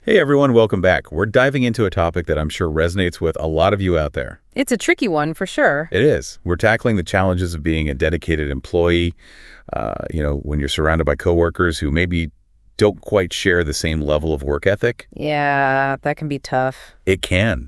Hey everyone, welcome back. We're diving into a topic that I'm sure resonates with a lot of you out there. It's a tricky one for sure. It is. We're tackling the challenges of being a dedicated employee, when you're surrounded by coworkers who maybe don't quite share the same level of work ethic. Yeah, that can be tough. It can.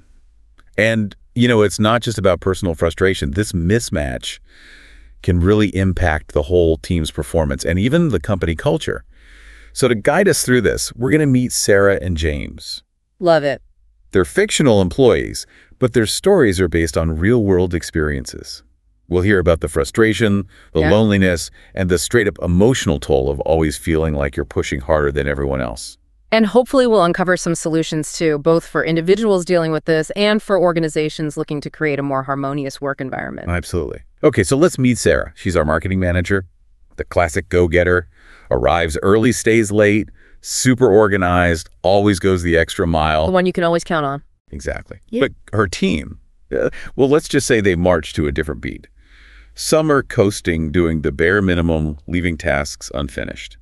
And, it's not just about personal frustration. This mismatch can really impact the whole team's performance and even the company culture. So to guide us through this, we're going to meet Sarah and James. Love it. They're fictional employees, but their stories are based on real-world experiences. We'll hear about the frustration, the loneliness, and the straight-up emotional toll of always feeling like you're pushing harder than everyone else. And hopefully we'll uncover some solutions too, both for individuals dealing with this and for organizations looking to create a more harmonious work environment. Absolutely. Okay, so let's meet Sarah. She's our marketing manager, the classic go-getter, arrives early, stays late, super organized, always goes the extra mile. The one you can always count on. Exactly. Yeah. But her team, let's just say they march to a different beat. Some are coasting, doing the bare minimum, leaving tasks unfinished.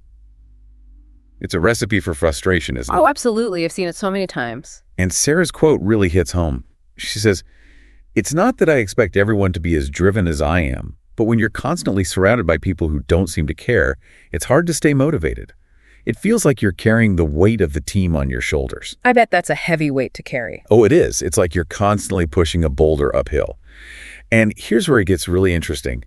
It's a recipe for frustration, isn't it? Oh, absolutely. I've seen it so many times. And Sarah's quote really hits home. She says, "It's not that I expect everyone to be as driven as I am, but when you're constantly surrounded by people who don't seem to care, it's hard to stay motivated. It feels like you're carrying the weight of the team on your shoulders." I bet that's a heavy weight to carry. Oh, it is. It's like you're constantly pushing a boulder uphill. And here's where it gets really interesting.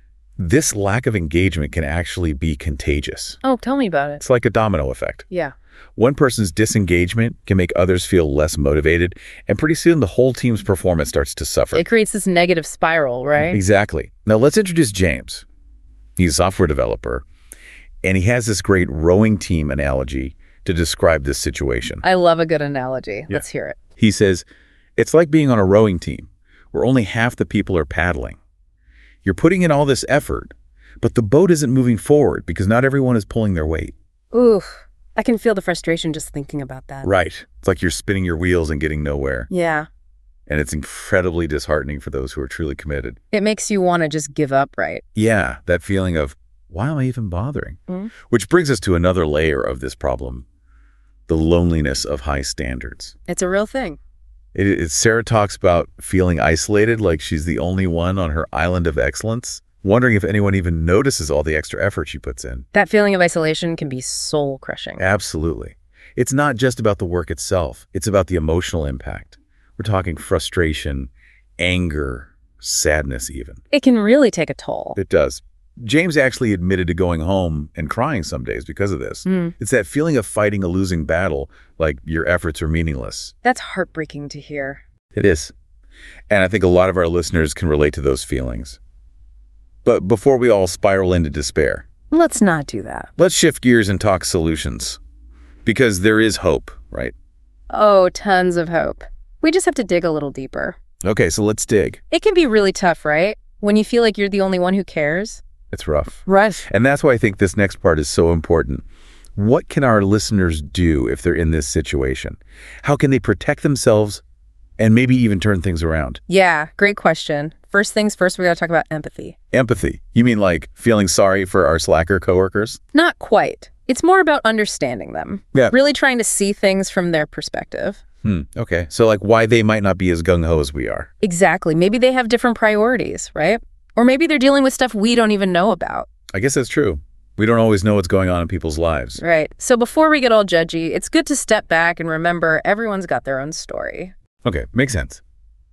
This lack of engagement can actually be contagious. Oh, tell me about it. It's like a domino effect. Yeah. One person's disengagement can make others feel less motivated, and pretty soon the whole team's performance starts to suffer. It creates this negative spiral, right? Exactly. Now let's introduce James. He's a software developer, and he has this great rowing team analogy to describe this situation. I love a good analogy. Let's hear it. He says, "It's like being on a rowing team where only half the people are paddling. You're putting in all this effort, but the boat isn't moving forward because not everyone is pulling their weight." Oof. I can feel the frustration just thinking about that. Right. It's like you're spinning your wheels and getting nowhere. Yeah. And it's incredibly disheartening for those who are truly committed. It makes you want to just give up, right? Yeah, that feeling of, why am I even bothering? Which brings us to another layer of this problem, the loneliness of high standards. It's a real thing. Sarah talks about feeling isolated, like she's the only one on her island of excellence, wondering if anyone even notices all the extra effort she puts in. That feeling of isolation can be soul-crushing. Absolutely. It's not just about the work itself. It's about the emotional impact. We're talking frustration, anger, sadness even. It can really take a toll. It does. James actually admitted to going home and crying some days because of this. It's that feeling of fighting a losing battle, like your efforts are meaningless. That's heartbreaking to hear. It is. And I think a lot of our listeners can relate to those feelings. But before we all spiral into despair, Let's not do that. let's shift gears and talk solutions. Because there is hope, right? Oh, tons of hope. We just have to dig a little deeper. Okay, so let's dig. It can be really tough, right? When you feel like you're the only one who cares. It's rough. Right. And that's why I think this next part is so important. What can our listeners do if they're in this situation? How can they protect themselves and maybe even turn things around? Yeah, great question. First things first, we got to talk about empathy. Empathy. You mean like feeling sorry for our slacker coworkers? Not quite. It's more about understanding them. Yeah. Really trying to see things from their perspective. Okay. So like why they might not be as gung-ho as we are. Exactly. Maybe they have different priorities, right? Or maybe they're dealing with stuff we don't even know about. I guess that's true. We don't always know what's going on in people's lives. Right. So before we get all judgy, it's good to step back and remember everyone's got their own story. Okay, makes sense.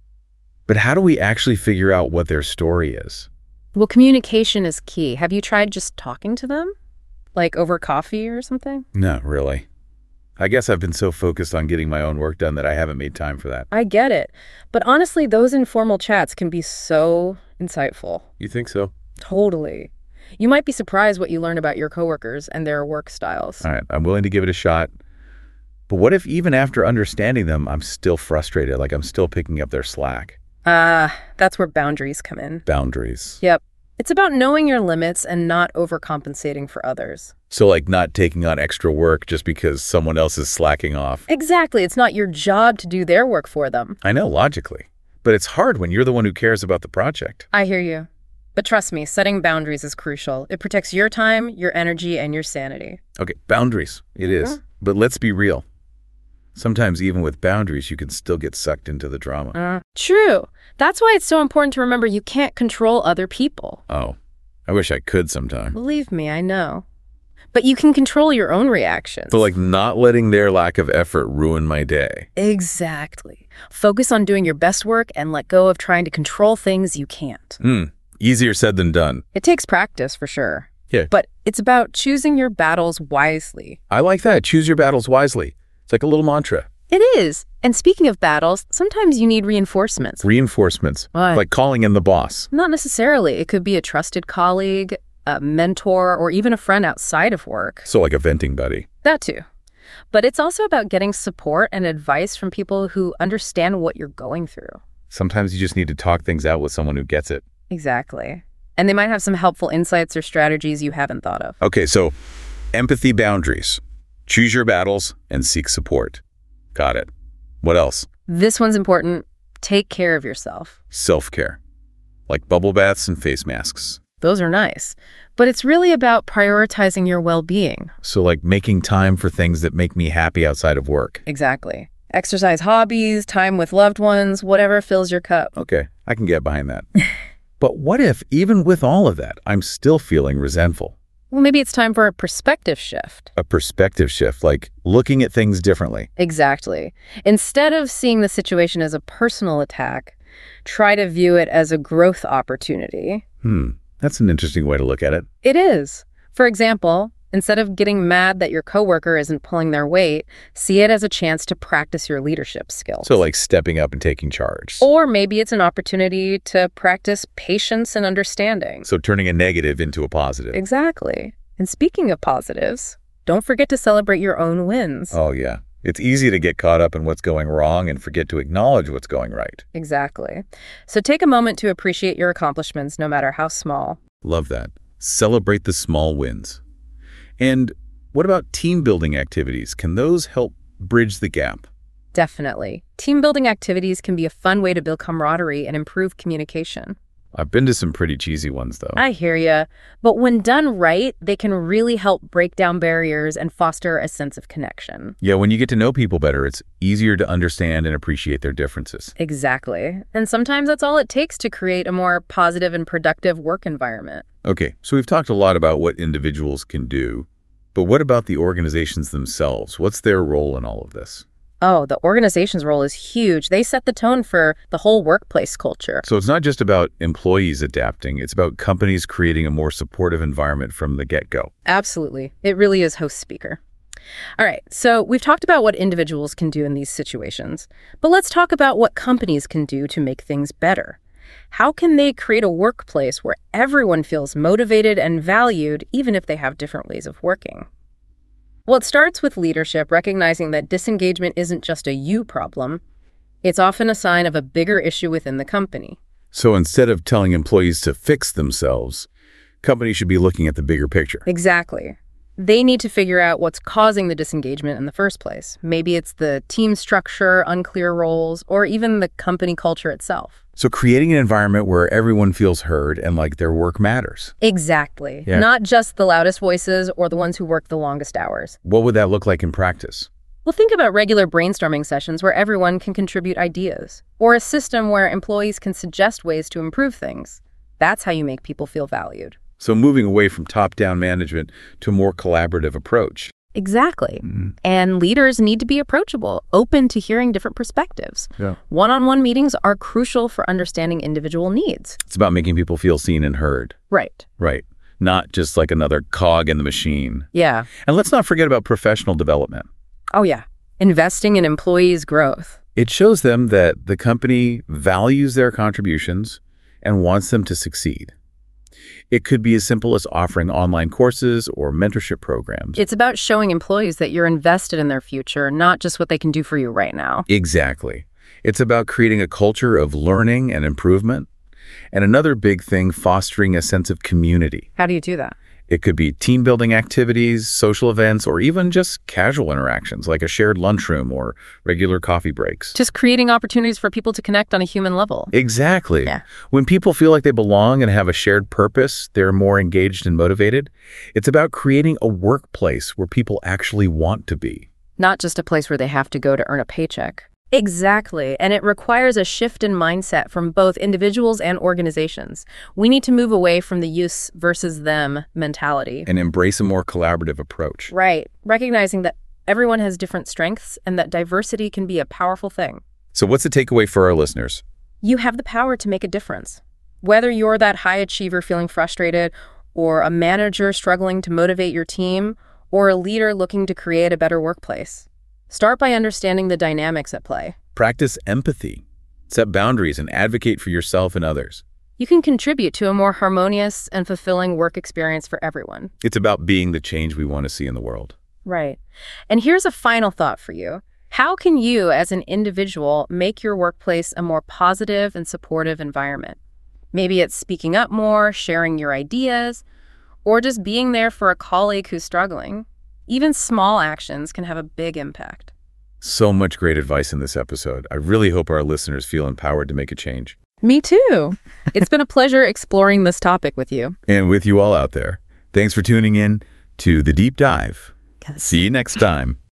But how do we actually figure out what their story is? Well, communication is key. Have you tried just talking to them? Like over coffee or something? Not really. I guess I've been so focused on getting my own work done that I haven't made time for that. I get it. But honestly, those informal chats can be so insightful. You think so? Totally. You might be surprised what you learn about your coworkers and their work styles. All right, I'm willing to give it a shot. But what if even after understanding them, I'm still frustrated, like I'm still picking up their slack? That's where boundaries come in. Boundaries. Yep. It's about knowing your limits and not overcompensating for others. So like not taking on extra work just because someone else is slacking off. Exactly. It's not your job to do their work for them. I know, logically. But it's hard when you're the one who cares about the project. I hear you. But trust me, setting boundaries is crucial. It protects your time, your energy, and your sanity. Okay, boundaries. It is. But let's be real. Sometimes even with boundaries, you can still get sucked into the drama. True. That's why it's so important to remember you can't control other people. Oh, I wish I could sometime. Believe me, I know. But you can control your own reactions. But like not letting their lack of effort ruin my day. Exactly. Focus on doing your best work and let go of trying to control things you can't. Easier said than done. It takes practice for sure. Yeah. But it's about choosing your battles wisely. I like that. Choose your battles wisely. It's like a little mantra. It is. And speaking of battles, sometimes you need reinforcements. Reinforcements. What? Like calling in the boss. Not necessarily. It could be a trusted colleague, a mentor, or even a friend outside of work. So like a venting buddy. That too. But it's also about getting support and advice from people who understand what you're going through. Sometimes you just need to talk things out with someone who gets it. Exactly. And they might have some helpful insights or strategies you haven't thought of. Okay, so empathy boundaries. Choose your battles and seek support. Got it. What else? This one's important. Take care of yourself. Self-care. Like bubble baths and face masks. Those are nice. But it's really about prioritizing your well-being. So like making time for things that make me happy outside of work. Exactly. Exercise, hobbies, time with loved ones, whatever fills your cup. Okay, I can get behind that. But what if, even with all of that, I'm still feeling resentful? Well, maybe it's time for a perspective shift. A perspective shift, like looking at things differently. Exactly. Instead of seeing the situation as a personal attack, try to view it as a growth opportunity. That's an interesting way to look at it. It is. For example, instead of getting mad that your coworker isn't pulling their weight, see it as a chance to practice your leadership skills. So like stepping up and taking charge. Or maybe it's an opportunity to practice patience and understanding. So turning a negative into a positive. Exactly. And speaking of positives, don't forget to celebrate your own wins. Oh, yeah. It's easy to get caught up in what's going wrong and forget to acknowledge what's going right. Exactly. So take a moment to appreciate your accomplishments, no matter how small. Love that. Celebrate the small wins. And what about team building activities? Can those help bridge the gap? Definitely. Team building activities can be a fun way to build camaraderie and improve communication. I've been to some pretty cheesy ones, though. I hear ya. But when done right, they can really help break down barriers and foster a sense of connection. Yeah, when you get to know people better, it's easier to understand and appreciate their differences. Exactly. And sometimes that's all it takes to create a more positive and productive work environment. Okay, so we've talked a lot about what individuals can do, but what about the organizations themselves? What's their role in all of this? Oh, the organization's role is huge. They set the tone for the whole workplace culture. So it's not just about employees adapting, it's about companies creating a more supportive environment from the get-go. Absolutely. It really is host speaker. All right, so we've talked about what individuals can do in these situations, but let's talk about what companies can do to make things better. How can they create a workplace where everyone feels motivated and valued, even if they have different ways of working? Well, it starts with leadership recognizing that disengagement isn't just a you problem. It's often a sign of a bigger issue within the company. So instead of telling employees to fix themselves, companies should be looking at the bigger picture. Exactly. They need to figure out what's causing the disengagement in the first place. Maybe it's the team structure, unclear roles, or even the company culture itself. So creating an environment where everyone feels heard and like their work matters. Exactly. Yeah. Not just the loudest voices or the ones who work the longest hours. What would that look like in practice? Well, think about regular brainstorming sessions where everyone can contribute ideas, or a system where employees can suggest ways to improve things. That's how you make people feel valued. So moving away from top-down management to a more collaborative approach. Exactly. And leaders need to be approachable, open to hearing different perspectives. Yeah. One-on-one meetings are crucial for understanding individual needs. It's about making people feel seen and heard. Right. Right. Not just like another cog in the machine. Yeah. And let's not forget about professional development. Oh, yeah. Investing in employees' growth. It shows them that the company values their contributions and wants them to succeed. It could be as simple as offering online courses or mentorship programs. It's about showing employees that you're invested in their future, not just what they can do for you right now. Exactly. It's about creating a culture of learning and improvement. And another big thing, fostering a sense of community. How do you do that? It could be team building activities, social events, or even just casual interactions like a shared lunchroom or regular coffee breaks. Just creating opportunities for people to connect on a human level. Exactly. Yeah. When people feel like they belong and have a shared purpose, they're more engaged and motivated. It's about creating a workplace where people actually want to be. not just a place where they have to go to earn a paycheck. Exactly, and it requires a shift in mindset from both individuals and organizations. We need to move away from the us versus them mentality. And embrace a more collaborative approach. Right, recognizing that everyone has different strengths and that diversity can be a powerful thing. So what's the takeaway for our listeners? You have the power to make a difference. Whether you're that high achiever feeling frustrated, or a manager struggling to motivate your team, or a leader looking to create a better workplace, start by understanding the dynamics at play. Practice empathy. Set boundaries and advocate for yourself and others. You can contribute to a more harmonious and fulfilling work experience for everyone. It's about being the change we want to see in the world. Right. And here's a final thought for you. How can you, as an individual, make your workplace a more positive and supportive environment? Maybe it's speaking up more, sharing your ideas, or just being there for a colleague who's struggling. Even small actions can have a big impact. So much great advice in this episode. I really hope our listeners feel empowered to make a change. Me too. It's been a pleasure exploring this topic with you. And with you all out there. Thanks for tuning in to The Deep Dive. See you next time.